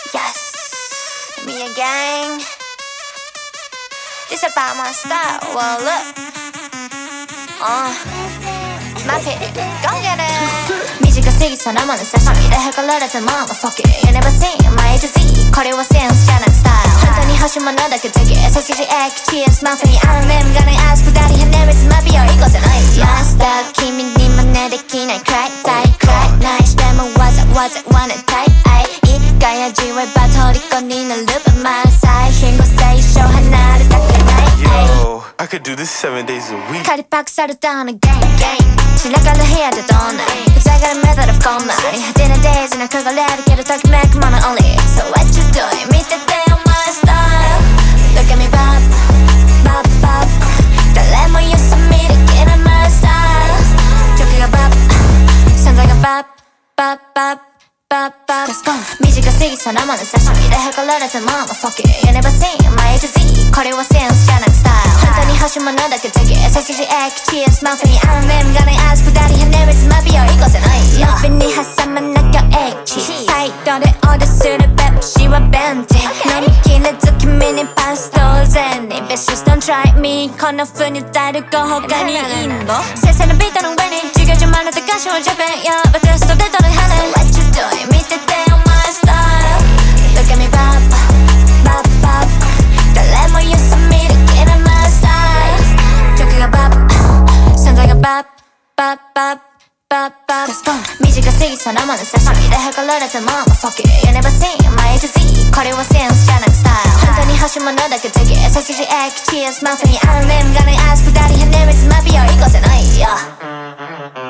Yes, me again. This about my style. Well, look. My pity, go get it. 短すぎそのもの刺身で測られても Fuck it, you never seen my A to Z これはセンスじゃなくスタイル本当に欲しいものだけできソーセージエッグチーズマフィン I'm never gonna ask 二人変な別マフィア行こうじゃないマスター君に真似できない Cry, die, cry ないしてもわざわざwanna type 一回味わえば虜になるまあ最貧後最初離れたくない Yo, I could do this 7 days a week 仮パクされたのゲイ散らかる部屋でどんなに塞がるメダル不幸なり果てなデイズなくがれるけどときめくもの only So what you doing 見ててよ my style Look at me bop, bop, bop 誰もよそ見できない my style 曲がバッ存在がバッバッバッバッバッ短すぎそのもの刺身で測られても Fuck it, you never seen my A to Z これはセンスじゃなくスタイル本当に欲しいものだけできソーセージエッグチーズマフィン I'm never gonna ask 二人変な別マフィア行こうじゃないマフィンに挟まなきゃエッチサイドでオーダーするペプシはベンティ飲みきれず君にパス当然に Bitches don't try me この風に歌える子他にいんの先生のビートの上に授業中真似た歌詞をジャペンやベテストで取る羽 So what you doing 見ててよ my style Look at me bop, bop, bop 誰もよそ見できない my style 曲がバッ存在がバッバッバッバッバッ短すぎそのもの刺身で測られても Fuck it, you never seen my A to Z これはセンスじゃなくスタイル本当に欲しいものだけできソーセージエッグチーズマフィン I'm never gonna ask 二人変な別マフィア行こうじゃないよ